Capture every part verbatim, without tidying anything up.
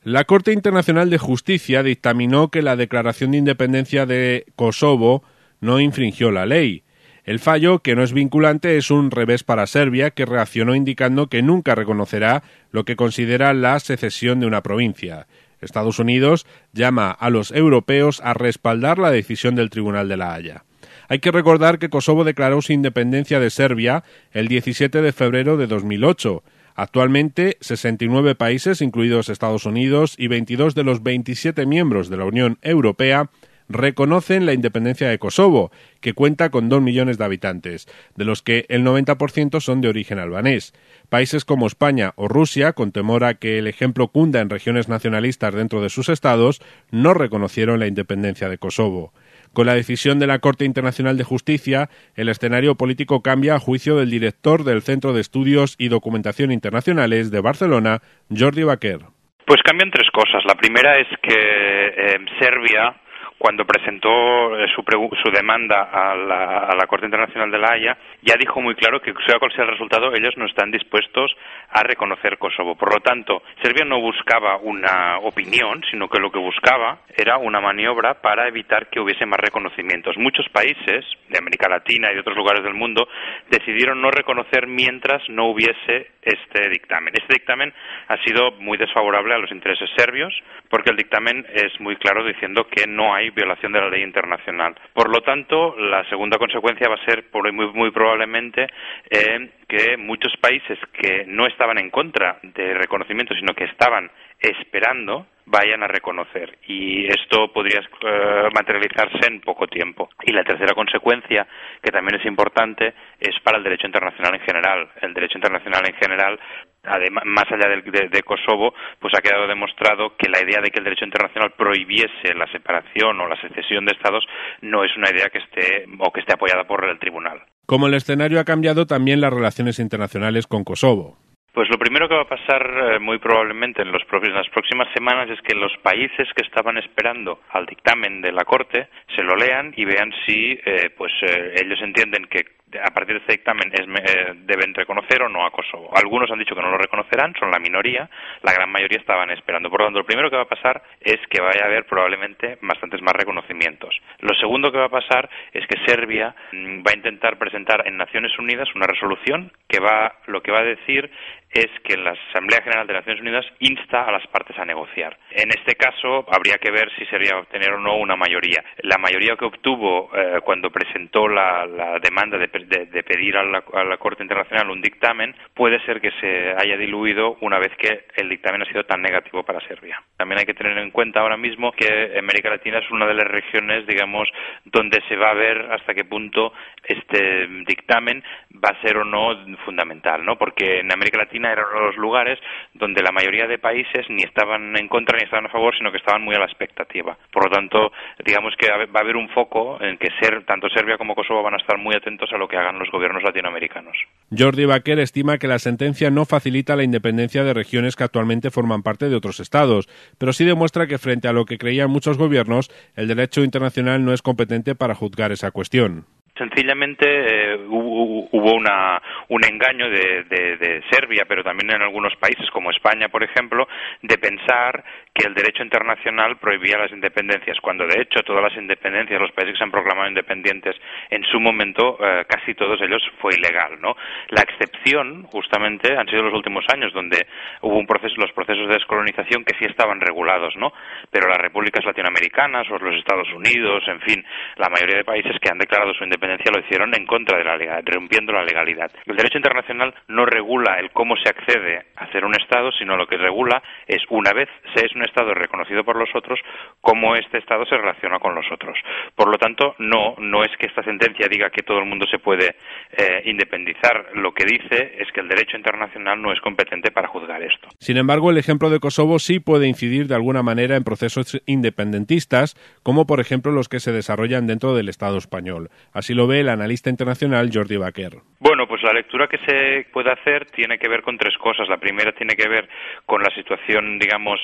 La Corte Internacional de Justicia dictaminó que la declaración de independencia de Kosovo no infringió la ley. El fallo, que no es vinculante, es un revés para Serbia, que reaccionó indicando que nunca reconocerá lo que considera la secesión de una provincia. Estados Unidos llama a los europeos a respaldar la decisión del Tribunal de La Haya. Hay que recordar que Kosovo declaró su independencia de Serbia el diecisiete de febrero de dos mil ocho. Actualmente, sesenta y nueve países, incluidos Estados Unidos, y veintidós de los veintisiete miembros de la Unión Europea reconocen la independencia de Kosovo, que cuenta con dos millones de habitantes, de los que el noventa por ciento son de origen albanés. Países como España o Rusia, con temor a que el ejemplo cunda en regiones nacionalistas dentro de sus estados, no reconocieron la independencia de Kosovo. Con la decisión de la Corte Internacional de Justicia, el escenario político cambia a juicio del director del Centro de Estudios y Documentación Internacionales de Barcelona, Jordi Baquer. Pues cambian tres cosas. La primera es que eh, Serbia, cuando presentó eh, su, su demanda a la, a la Corte Internacional de La Haya, ya dijo muy claro que sea cual sea el resultado, ellos no están dispuestos a reconocer Kosovo. Por lo tanto, Serbia no buscaba una opinión, sino que lo que buscaba era una maniobra para evitar que hubiese más reconocimientos. Muchos países de América Latina y de otros lugares del mundo decidieron no reconocer mientras no hubiese este dictamen. Este dictamen ha sido muy desfavorable a los intereses serbios, porque el dictamen es muy claro diciendo que no hay violación de la ley internacional. Por lo tanto, la segunda consecuencia va a ser muy, muy probablemente eh, que muchos países que no estaban en contra de reconocimiento, sino que estaban esperando, vayan a reconocer. Y esto podría uh, materializarse en poco tiempo. Y la tercera consecuencia, que también es importante, es para el derecho internacional en general. El derecho internacional en general, además, más allá de, de, de Kosovo, pues ha quedado demostrado que la idea de que el derecho internacional prohibiese la separación o la secesión de estados no es una idea que esté o que esté apoyada por el tribunal. Como el escenario ha cambiado, también las relaciones internacionales con Kosovo. Pues lo primero que va a pasar eh, muy probablemente en, los propios, en las próximas semanas es que los países que estaban esperando al dictamen de la Corte se lo lean y vean si eh, pues eh, ellos entienden que a partir de este dictamen es, eh, deben reconocer o no a Kosovo. Algunos han dicho que no lo reconocerán, son la minoría, la gran mayoría estaban esperando. Por lo tanto, lo primero que va a pasar es que vaya a haber probablemente bastantes más reconocimientos. Lo segundo que va a pasar es que Serbia mmm, va a intentar presentar en Naciones Unidas una resolución que va, lo que va a decir es que la Asamblea General de Naciones Unidas insta a las partes a negociar. En este caso, habría que ver si sería obtener o no una mayoría. La mayoría que obtuvo eh, cuando presentó la, la demanda de, de, de pedir a la, a la Corte Internacional un dictamen, puede ser que se haya diluido una vez que el dictamen ha sido tan negativo para Serbia. También hay que tener en cuenta ahora mismo que América Latina es una de las regiones, digamos, donde se va a ver hasta qué punto este dictamen va a ser o no fundamental, ¿no? Porque en América Latina eran los lugares donde la mayoría de países ni estaban en contra ni estaban a favor, sino que estaban muy a la expectativa. Por lo tanto, digamos que va a haber un foco en que ser, tanto Serbia como Kosovo van a estar muy atentos a lo que hagan los gobiernos latinoamericanos. Jordi Baquer estima que la sentencia no facilita la independencia de regiones que actualmente forman parte de otros estados, pero sí demuestra que frente a lo que creían muchos gobiernos, el derecho internacional no es competente para juzgar esa cuestión. Sencillamente eh, hubo, hubo una, un engaño de, de, de Serbia, pero también en algunos países como España, por ejemplo, de pensar que el derecho internacional prohibía las independencias, cuando de hecho todas las independencias, los países que se han proclamado independientes en su momento, eh, casi todos ellos fue ilegal, ¿no? La excepción, justamente, han sido los últimos años, donde hubo un proceso, los procesos de descolonización que sí estaban regulados, ¿no? Pero las repúblicas latinoamericanas o los Estados Unidos, en fin, la mayoría de países que han declarado su independencia lo hicieron en contra de la legalidad, rompiendo la legalidad. El derecho internacional no regula el cómo se accede a ser un Estado, sino lo que regula es, una vez se es un Estado reconocido por los otros, cómo este Estado se relaciona con los otros. Por lo tanto, no, no es que esta sentencia diga que todo el mundo se puede eh, independizar. Lo que dice es que el derecho internacional no es competente para juzgar esto. Sin embargo, el ejemplo de Kosovo sí puede incidir de alguna manera en procesos independentistas, como por ejemplo los que se desarrollan dentro del Estado español. Así lo ve el analista internacional Jordi Baquer. Bueno, pues la lectura que se puede hacer tiene que ver con tres cosas. La primera tiene que ver con la situación, digamos, eh,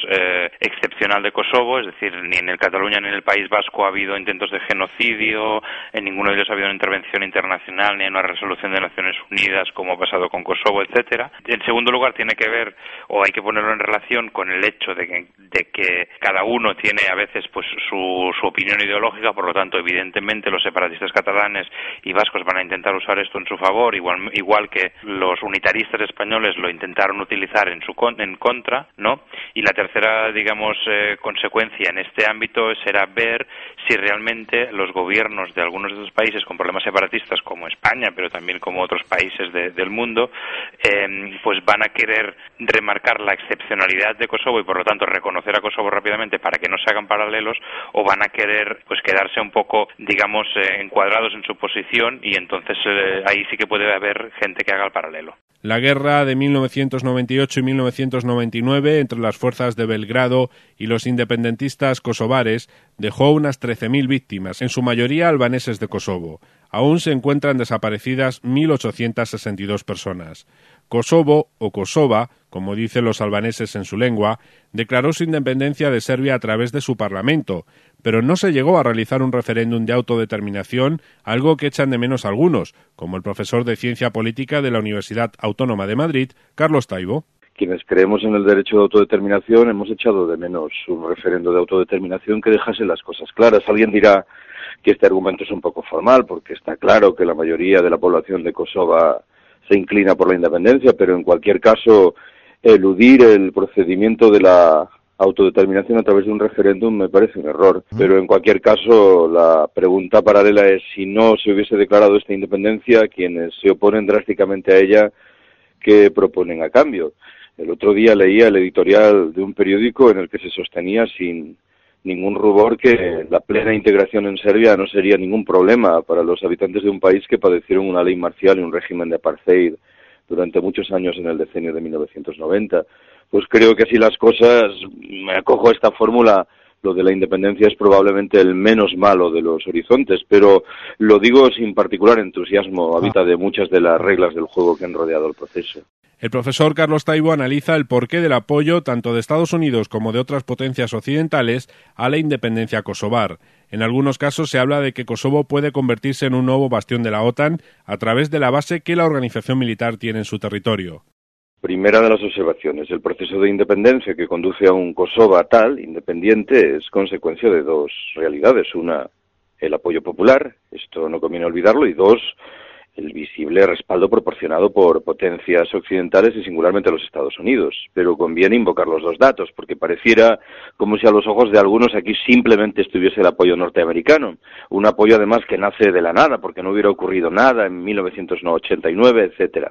eh, excepcional de Kosovo, es decir, ni en el Cataluña ni en el País Vasco ha habido intentos de genocidio, en ninguno de ellos ha habido una intervención internacional ni una resolución de Naciones Unidas como ha pasado con Kosovo, etcétera. En segundo lugar, tiene que ver, o hay que ponerlo en relación con el hecho de que, de que cada uno tiene a veces pues su, su opinión ideológica, por lo tanto, evidentemente los separatistas catalanes y vascos van a intentar usar esto en su favor, igual, igual que los unitaristas españoles lo intentaron utilizar en su en contra, ¿no? Y la tercera, digamos, eh, consecuencia en este ámbito será ver si realmente los gobiernos de algunos de estos países con problemas separatistas, como España, pero también como otros países de, del mundo, eh, pues van a querer remarcar la excepcionalidad de Kosovo y, por lo tanto, reconocer a Kosovo rápidamente para que no se hagan paralelos, o van a querer pues quedarse un poco, digamos, eh, encuadrados en su posición, y entonces eh, ahí sí que puede haber gente que haga el paralelo. La guerra de mil novecientos noventa y ocho y mil novecientos noventa y nueve entre las fuerzas de Belgrado y los independentistas kosovares dejó unas trece mil víctimas, en su mayoría albaneses de Kosovo. Aún se encuentran desaparecidas mil ochocientas sesenta y dos personas. Kosovo, o Kosova, como dicen los albaneses en su lengua, declaró su independencia de Serbia a través de su parlamento, pero no se llegó a realizar un referéndum de autodeterminación, algo que echan de menos algunos, como el profesor de Ciencia Política de la Universidad Autónoma de Madrid, Carlos Taibo. Quienes creemos en el derecho de autodeterminación hemos echado de menos un referendo de autodeterminación que dejase las cosas claras. Alguien dirá que este argumento es un poco formal, porque está claro que la mayoría de la población de Kosovo se inclina por la independencia, pero en cualquier caso eludir el procedimiento de la autodeterminación a través de un referéndum me parece un error. Pero en cualquier caso la pregunta paralela es, si no se hubiese declarado esta independencia, quienes se oponen drásticamente a ella, ¿qué proponen a cambio? El otro día leía el editorial de un periódico en el que se sostenía sin ningún rubor que la plena integración en Serbia no sería ningún problema para los habitantes de un país que padecieron una ley marcial y un régimen de apartheid durante muchos años en el decenio de mil novecientos noventa. Pues creo que así las cosas, me acojo a esta fórmula, lo de la independencia es probablemente el menos malo de los horizontes, pero lo digo sin particular entusiasmo, habida de muchas de las reglas del juego que han rodeado el proceso. El profesor Carlos Taibo analiza el porqué del apoyo tanto de Estados Unidos como de otras potencias occidentales a la independencia kosovar. En algunos casos se habla de que Kosovo puede convertirse en un nuevo bastión de la OTAN a través de la base que la organización militar tiene en su territorio. Primera de las observaciones, el proceso de independencia que conduce a un Kosovo tal, independiente, es consecuencia de dos realidades. Una, el apoyo popular, esto no conviene olvidarlo, y dos, el visible respaldo proporcionado por potencias occidentales y singularmente los Estados Unidos. Pero conviene invocar los dos datos, porque pareciera como si a los ojos de algunos aquí simplemente estuviese el apoyo norteamericano. Un apoyo además que nace de la nada, porque no hubiera ocurrido nada en mil novecientos ochenta y nueve, etcétera.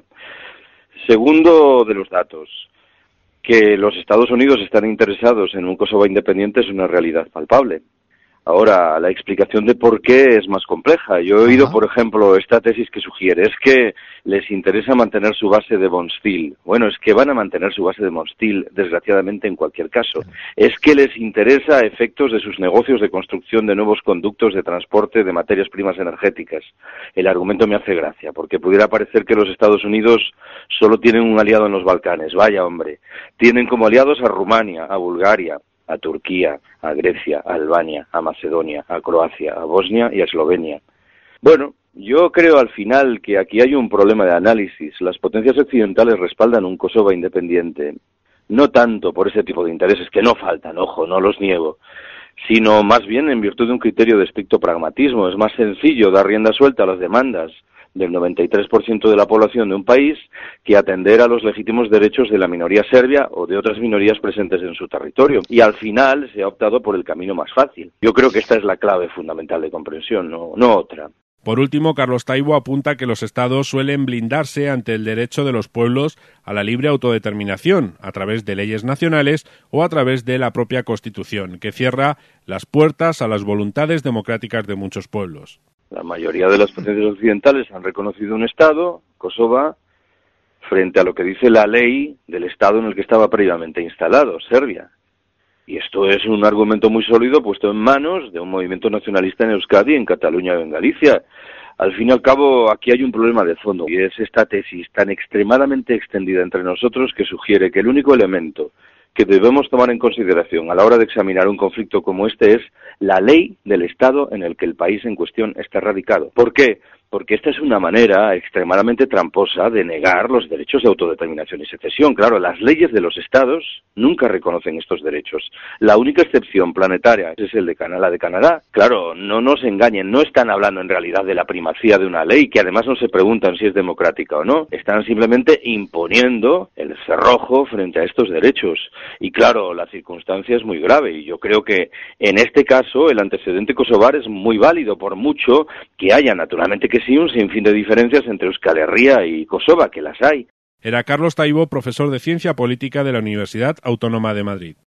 Segundo de los datos, que los Estados Unidos están interesados en un Kosovo independiente es una realidad palpable. Ahora, la explicación de por qué es más compleja. Yo he oído, Ajá. por ejemplo, esta tesis que sugiere, es que les interesa mantener su base de Bonstil. Bueno, es que van a mantener su base de Bonstil, desgraciadamente, en cualquier caso. Es que les interesa a efectos de sus negocios de construcción de nuevos conductos de transporte de materias primas energéticas. El argumento me hace gracia, porque pudiera parecer que los Estados Unidos solo tienen un aliado en los Balcanes. Vaya, hombre. Tienen como aliados a Rumania, a Bulgaria, a Turquía, a Grecia, a Albania, a Macedonia, a Croacia, a Bosnia y a Eslovenia. Bueno, yo creo al final que aquí hay un problema de análisis. Las potencias occidentales respaldan un Kosovo independiente, no tanto por ese tipo de intereses, que no faltan, ojo, no los niego, sino más bien en virtud de un criterio de estricto pragmatismo. Es más sencillo dar rienda suelta a las demandas del noventa y tres por ciento de la población de un país que atender a los legítimos derechos de la minoría serbia o de otras minorías presentes en su territorio. Y al final se ha optado por el camino más fácil. Yo creo que esta es la clave fundamental de comprensión, no, no otra. Por último, Carlos Taibo apunta que los estados suelen blindarse ante el derecho de los pueblos a la libre autodeterminación, a través de leyes nacionales o a través de la propia Constitución, que cierra las puertas a las voluntades democráticas de muchos pueblos. La mayoría de las potencias occidentales han reconocido un Estado, Kosovo, frente a lo que dice la ley del Estado en el que estaba previamente instalado, Serbia. Y esto es un argumento muy sólido puesto en manos de un movimiento nacionalista en Euskadi, en Cataluña o en Galicia. Al fin y al cabo, aquí hay un problema de fondo, y es esta tesis tan extremadamente extendida entre nosotros que sugiere que el único elemento que debemos tomar en consideración a la hora de examinar un conflicto como este es la ley del Estado en el que el país en cuestión está radicado. ¿Por qué? Porque esta es una manera extremadamente tramposa de negar los derechos de autodeterminación y secesión. Claro, las leyes de los estados nunca reconocen estos derechos. La única excepción planetaria es el de Canadá, la de Canadá. Claro, no nos engañen, no están hablando en realidad de la primacía de una ley, que además no se preguntan si es democrática o no. Están simplemente imponiendo el cerrojo frente a estos derechos. Y claro, la circunstancia es muy grave y yo creo que en este caso el antecedente kosovar es muy válido, por mucho que haya naturalmente que sí un sinfín de diferencias entre Euskal Herria y Kosova, que las hay. Era Carlos Taibo, profesor de Ciencia Política de la Universidad Autónoma de Madrid.